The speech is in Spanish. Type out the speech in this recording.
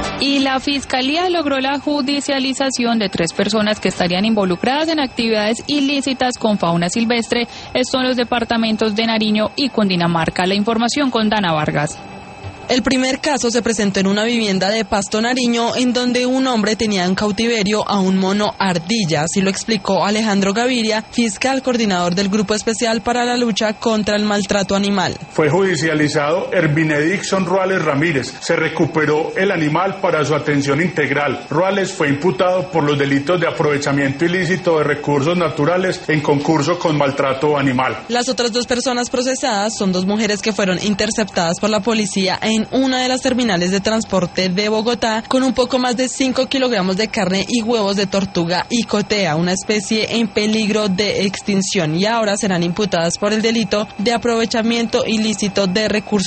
Y la Fiscalía logró la judicialización de 3 personas que estarían involucradas en actividades ilícitas con fauna silvestre. Estos son los departamentos de Nariño y Cundinamarca. La información con Dana Vargas. El primer caso se presentó en una vivienda de Pasto, Nariño, en donde un hombre tenía en cautiverio a un mono ardilla, así lo explicó Alejandro Gaviria, fiscal coordinador del Grupo Especial para la Lucha contra el Maltrato Animal. Fue judicializado Ervinedixon Ruales Ramírez. Se recuperó el animal para su atención integral. Ruales fue imputado por los delitos de aprovechamiento ilícito de recursos naturales en concurso con maltrato animal. Las otras 2 personas procesadas son 2 mujeres que fueron interceptadas por la policía en una de las terminales de transporte de Bogotá con un poco más de 5 kilogramos de carne y huevos de tortuga icotea, una especie en peligro de extinción, y ahora serán imputadas por el delito de aprovechamiento ilícito de recursos